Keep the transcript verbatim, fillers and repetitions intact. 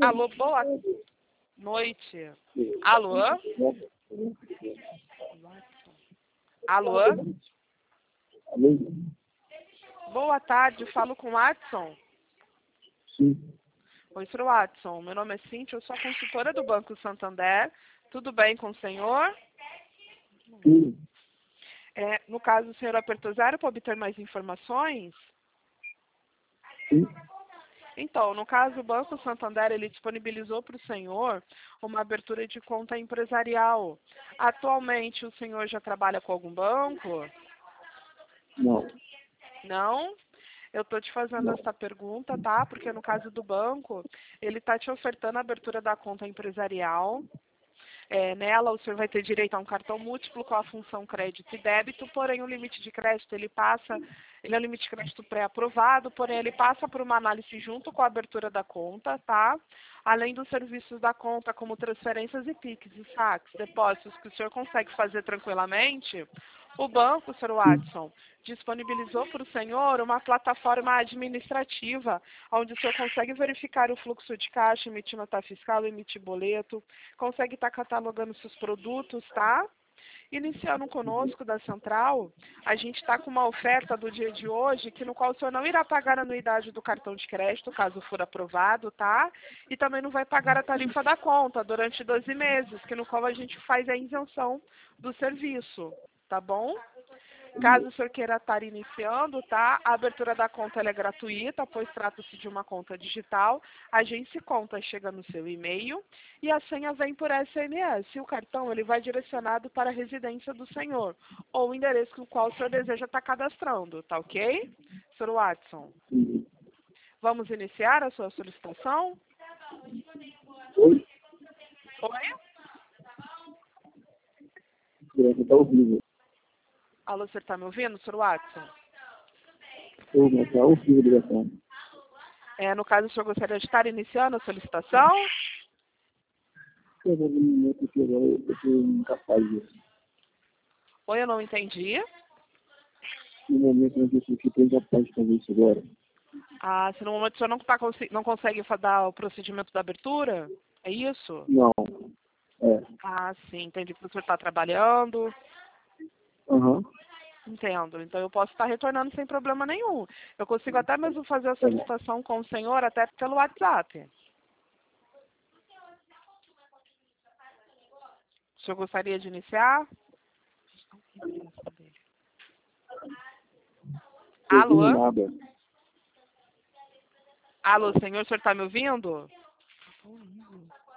Alô, boa noite. Alô? Alô? Alô? Boa tarde, falo com o Watson. Sim. Oi, senhor Watson. Meu nome é Cíntia, eu sou a consultora do Banco Santander. Tudo bem com o senhor? Sim. É, no caso, o senhor apertou zero para obter mais informações? Sim. Então, no caso, o Banco Santander, ele disponibilizou para o senhor uma abertura de conta empresarial. Atualmente, o senhor já trabalha com algum banco? Não. Não? Eu estou te fazendo Não. esta pergunta, tá? Porque no caso do banco, ele está te ofertando a abertura da conta empresarial. É, nela, o senhor vai ter direito a um cartão múltiplo com a função crédito e débito, porém o limite de crédito, ele passa, ele é um limite de crédito pré-aprovado, porém ele passa por uma análise junto com a abertura da conta, tá? Além dos serviços da conta, como transferências e Pix, e saques, depósitos que o senhor consegue fazer tranquilamente, o banco, senhor Watson, disponibilizou para o senhor uma plataforma administrativa, onde o senhor consegue verificar o fluxo de caixa, emitir nota fiscal, emitir boleto, consegue estar catalogando seus produtos, tá? Iniciando conosco da Central, a gente está com uma oferta do dia de hoje, que no qual o senhor não irá pagar a anuidade do cartão de crédito, caso for aprovado, tá? E também não vai pagar a tarifa da conta durante doze meses, que no qual a gente faz a isenção do serviço, tá bom? Caso o senhor queira estar iniciando, tá? A abertura da conta ela é gratuita, pois trata-se de uma conta digital. A agência conta chega no seu e-mail e a senha vem por S M S. O cartão ele vai direcionado para a residência do senhor ou o endereço com o qual o senhor deseja estar cadastrando, tá ok? senhor Watson, Sim. vamos iniciar a sua solicitação? Oi? Oi? Você está ouvindo? Alô, você está me ouvindo, senhor Watson? Oi, mas está ouvindo a ligação. É, no caso, o senhor gostaria de estar iniciando a solicitação? Eu vou no momento que agora eu estou incapaz disso. Oi, eu não entendi. No momento em que eu estou incapaz de fazer isso agora. Ah, se no momento o senhor não, tá, não consegue fa- dar o procedimento da abertura? É isso? Não. É. Ah, sim, entendi que o senhor está trabalhando. Aham. Entendo. Então eu posso estar retornando sem problema nenhum. Eu consigo até mesmo fazer a Tá bom. solicitação com o senhor até pelo WhatsApp. O senhor gostaria de iniciar? Estou ouvindo Alô? nada. Alô, senhor, o senhor está me ouvindo?